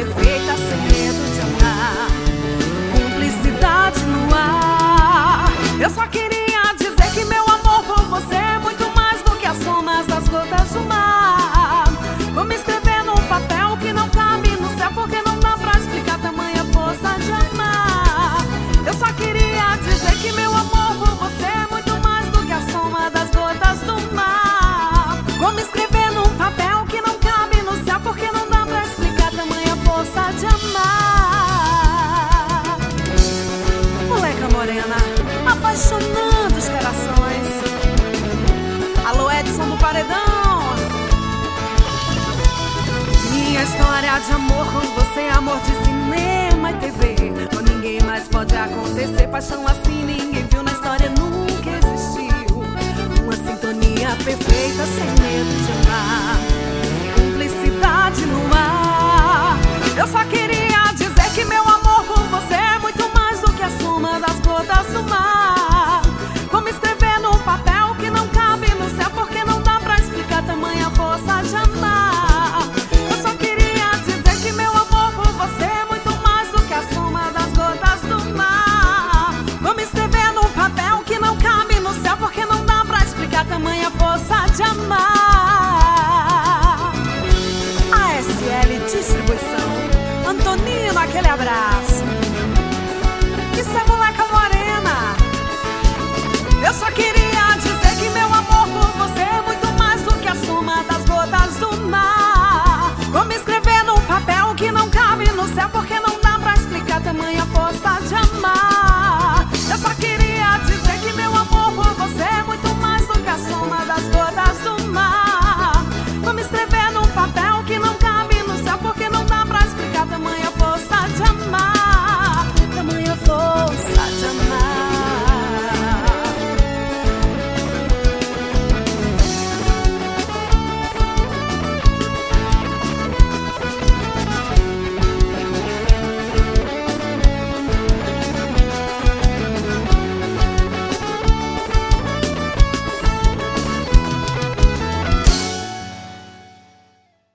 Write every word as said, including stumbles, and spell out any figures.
perfeita sem medo de amar. Cumplicidade no ar. Eu só queria dizer que meu amor por você é muito mais do que as somas das gotas do mar. Como escrever num papel que não cabe no céu, porque não dá pra explicar tamanha força de amar. Eu só queria dizer que meu amor por você é muito mais do que a soma das gotas do mar. Como escrever num papel que não cabe no céu, porque não dá pra explicar tamanha força de amar. Moleca morena, apaixonando os corações. Alô, Edson do Paredão. Minha história de amor com você, amor de cinema e T V. Com ninguém mais pode acontecer, paixão assim ninguém